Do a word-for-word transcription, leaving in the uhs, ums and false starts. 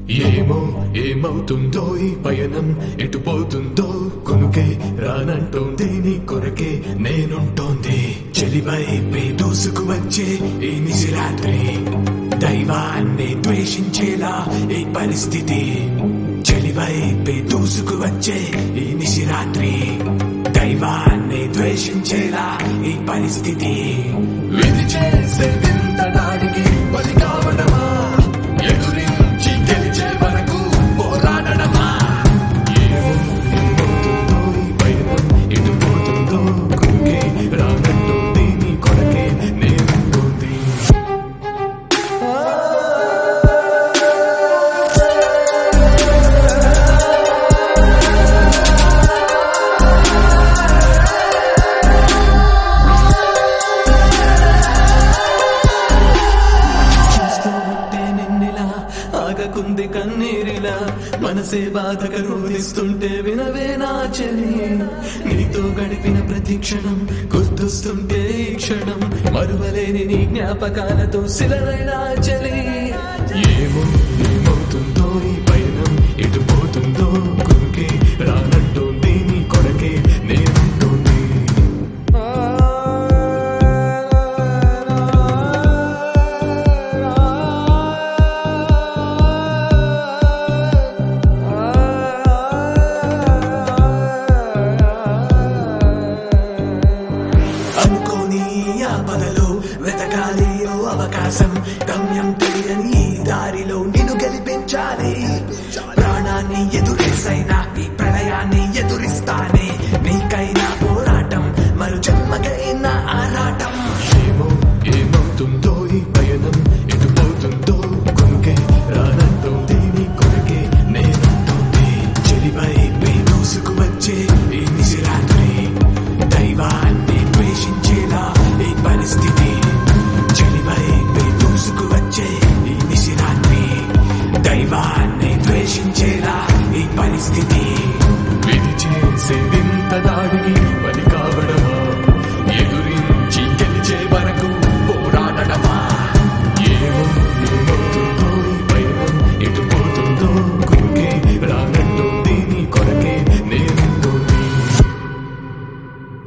ఏమో ఏమవుతుందో ఈ పయనం ఎటు పోతుందో కొనుకే రానంటోంది నీ కొరకే నేనుంటోంది చెలివైపే దూసుకు వచ్చే ఈ నిశిరాత్రి దైవాన్ని ద్వేషించేలా ఈ పరిస్థితి చెలివైపే దూసుకు వచ్చే ఈ నిశిరాత్రి దైవాన్ని ద్వేషించేలా ఈ పరిస్థితి విధి చేసే వింత దాడికి బలి కావడమా ఎదురించి గెలిచే వరకు పోరాడమా ఏమవుతుందో ఈ పయనం ఎటు పోతుందో కొనుకే రానంటోంది నీ కొరకే నేనుంటోంది ఆగకుంది కన్నీరిలా మనసే బాధగా రోధిస్తుంటే వినవే నా చెలి నీతో గడిపిన ప్రతి క్షణం గుర్తొస్తుంటే ఈ క్షణం మరువలేని నీ జ్ఞాపకాలతో శిలరైనా చెలి ఏమో ఏమవుతుందో ఈ పయనం ఎటు పోతుందో కొనుకే రానంటోంది నీ కొరకే నేనుంటోంది ఆపదలో వెతకాలి ఓ అవకాశం గమ్యం తెలియని ఈ దారిలో నిన్ను గెలిపించాలి ప్రాణాన్ని ఎదురేసైనా ఈ ప్రళయాన్ని ఎదురిస్తానే నీకైనా పోరాటం మరు జన్మకైనా ఆరాటం ఏమో ఏమవుతుందో ఈ పయనం